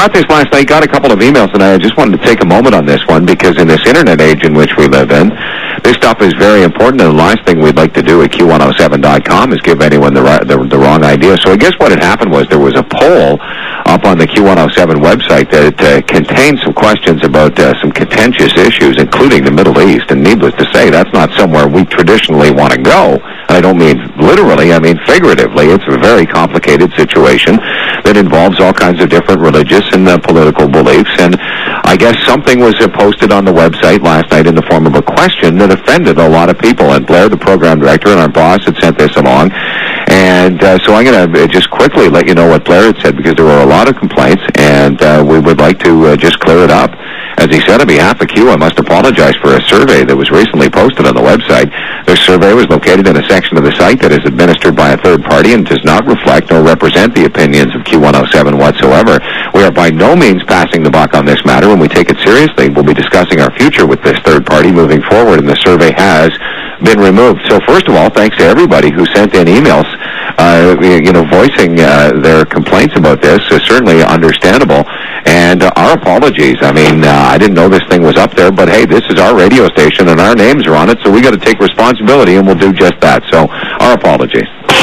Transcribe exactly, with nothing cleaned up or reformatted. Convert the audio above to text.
got this last night, got a couple of emails, and I just wanted to take a moment on this one, because in this internet age in which we live in, this stuff is very important, and the last thing we'd like to do at Q one oh seven dot com is give anyone the, right, the, the wrong idea. So I guess what had happened was there was a poll up on the Q one oh seven website that uh, contained some questions about uh, some contentious issues, including the Middle East, and needless to say, that's not somewhere we traditionally want to go. I don't mean literally, I mean figuratively. It's a very complicated situation that involves all kinds of different religious and uh, political beliefs, and I guess something was uh, posted on the website last night in the form of a question that offended a lot of people, and Blair, the program director, and our boss had sent this along, and uh, so I'm going to just quickly let you know what Blair had said, because there were a lot of complaints, and uh, we would like to uh, just clear it up. As he said, on behalf of Q, I must apologize for a survey that was recently posted on the website. This survey was located in a section of the site that is administered by a third party and does not reflect nor represent the opinions of Q one oh seven whatsoever. We are by no means passing the buck on this matter, and we take it seriously. We'll be discussing our future with this third party moving forward, and the survey has been removed. So first of all, thanks to everybody who sent in emails, uh, you know, voicing uh, their complaints about this. Is certainly understandable, and uh, our apologies. I mean, uh, I didn't know this thing was up there, but hey, this is our radio station, and our names are on it, so we got to take responsibility, and we'll do just that. So our apologies.